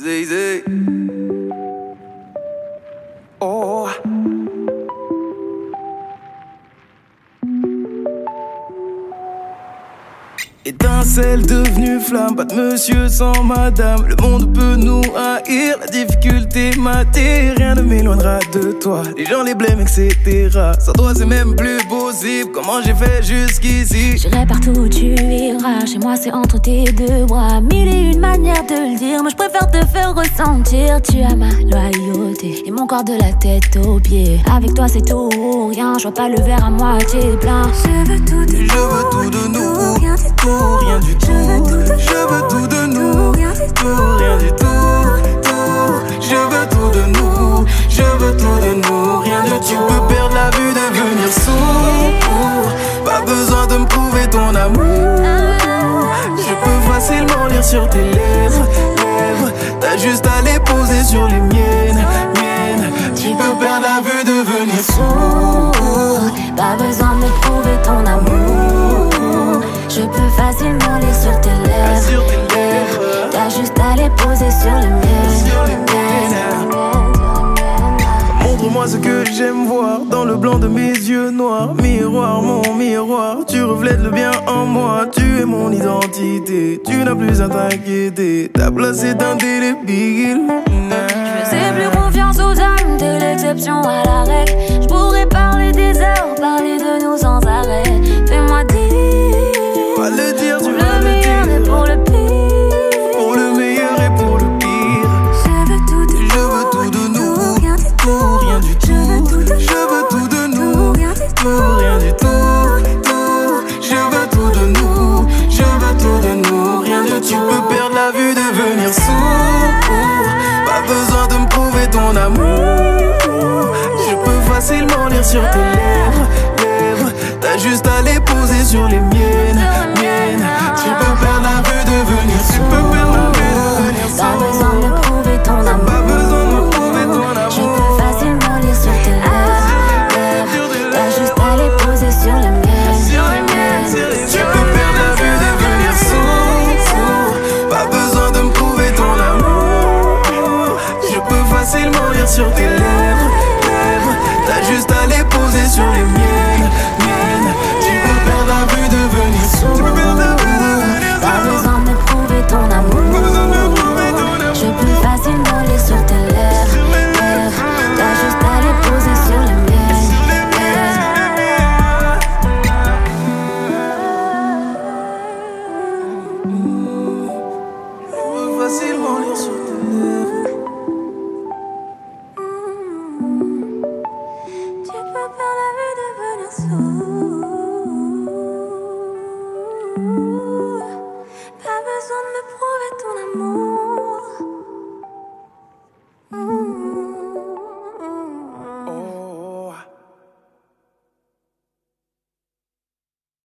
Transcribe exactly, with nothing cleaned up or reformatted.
Zay, zay. Oh. Étincelle devenue flamme, pas de monsieur sans madame. Le monde peut nous haïr, la difficulté m'attire. Rien ne m'éloignera de toi, les gens les blêment, et cetera. Sans toi c'est même plus possible, comment j'ai fait jusqu'ici? J'irai partout où tu iras, chez moi c'est entre tes deux bras. Mille et une manières de le dire, mais je préfère te faire ressentir. Tu as ma loyauté et mon corps de la tête aux pieds. Avec toi c'est tout ou rien, je vois pas le verre à moitié plein. Je veux tout de nous, je veux tout de nous, rien du tout. Rien du tout, je veux tout de nous, rien du tout, rien du tout, tout. Je veux tout de nous, je veux tout de nous, rien du tout. Tu peux perdre la vue, devenir sourd. Pas besoin de me prouver ton amour. Je peux facilement lire sur tes lèvres, lèvres. T'as juste à les poser sur les miennes, miennes. Tu peux perdre la vue, devenir sourd. Pas besoin de me prouver ton amour. Je peux facilement lire sur tes lèvres, sur tes lèvres. T'as juste à les poser sur les miennes. Montre-moi ce que j'aime voir dans le blanc de mes yeux noirs. Miroir, mon miroir, tu reflètes le bien en moi. Tu es mon identité, tu n'as plus à t'inquiéter. Ta place est indélébile. Je faisais plus confiance aux hommes, t'es l'exception à la règle. Je pourrais parler des heures, parler de nous sans arrêt. Fais-moi dire. Pas le dire, tu pour vas le le meilleur dire. et pour le pire. Pour le meilleur et pour le pire. Je veux tout de Je veux tout de nous, rien du tout, rien du tout. Je veux tout de Je veux tout de nous, rien du tout, rien du tout, tout. Je veux tout de nous, je veux tout de nous, rien du tout. Tu peux perdre la vue, devenir sourd. Pas besoin de me prouver ton amour. Je peux facilement lire sur tes lèvres, lèvres. T'as juste à les poser sur les miennes, miennes. Tu peux perdre la vue, devenir sourd. Tu peux perdre la vue, devenir sourd. Pas besoin de me prouver ton amour. Pas besoin de me prouver ton amour. Je peux facilement lire sur tes lèvres. T'as juste à les poser sur les miennes. Tu peux perdre la vue, devenir sourd, sourd. Pas besoin de me prouver ton amour. Je peux facilement lire sur tes lèvres, lèvres. T'as juste à les poser sur les miennes, miennes. Tu peux perdre la vue, devenir sourd. Tu peux perdre la vue, devenir sourd. Pas besoin de me prouver ton amour. Je peux facilement lire sur tes lèvres, lèvres. T'as juste à les poser sur les miennes. Facilement lire sur tes lèvres. Tu peux perdre la vue, devenir sourd.